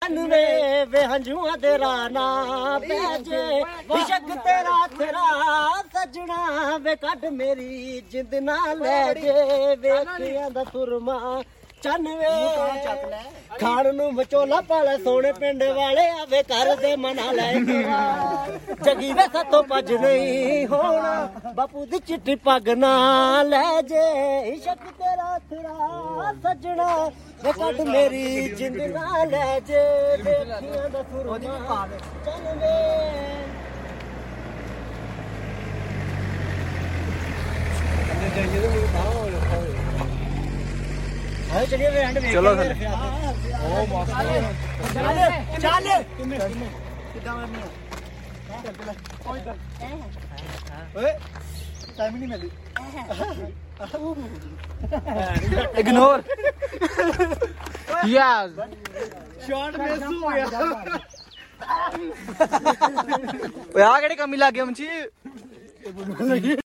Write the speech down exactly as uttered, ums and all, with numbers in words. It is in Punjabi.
ਵੇ ਵੇ ਹੰਝੂਆਂ ਦੇ ਰਾਨਾ ਪੈ ਜੇ ਇਸ਼ਕ ਤੇਰਾ ਤੇਰਾ ਸਜਣਾ ਵੇ ਕੱਢ ਮੇਰੀ ਜਿੰਦ ਨਾ ਲੈ ਜੇ ਵੇਖਿਆਂ ਦਾ ਸੁਰਮਾ ਚੰਨ ਵੇ ਖਾਣ ਨੂੰ ਵਿਚੋਲਾ ਪਾਲੇ ਸੋਹਣੇ ਪਿੰਡ ਵਾਲੇ ਆਵੇ ਘਰ ਦੇ ਮਨਾ ਲੈ ਜਗੀ ਵੇ ਸਤੋਂ ਭੱਜ ਨਹੀਂ ਹੋਣਾ ਬਾਪੂ ਦੀ ਚਿੱਟੀ ਪੱਗ ਨਾ ਲੈ ਜੇ ਇਸ਼ਕ ਤੇਰਾ ਤੇਰਾ ਸਜਣਾ ਵੇ ਕੱਢ ਮੇਰੀ ਜਿੰਦ ਨਾ ਲੈ ਜੇ ਵੇਖਿਆਂ ਦਾ ਸੁਰਮਾ ਚੰਨ ਵੇ चलिए चलो चल इग्नोर यस शॉट मिस हो गया ओए आ केड़ी कमी लग गई मुंची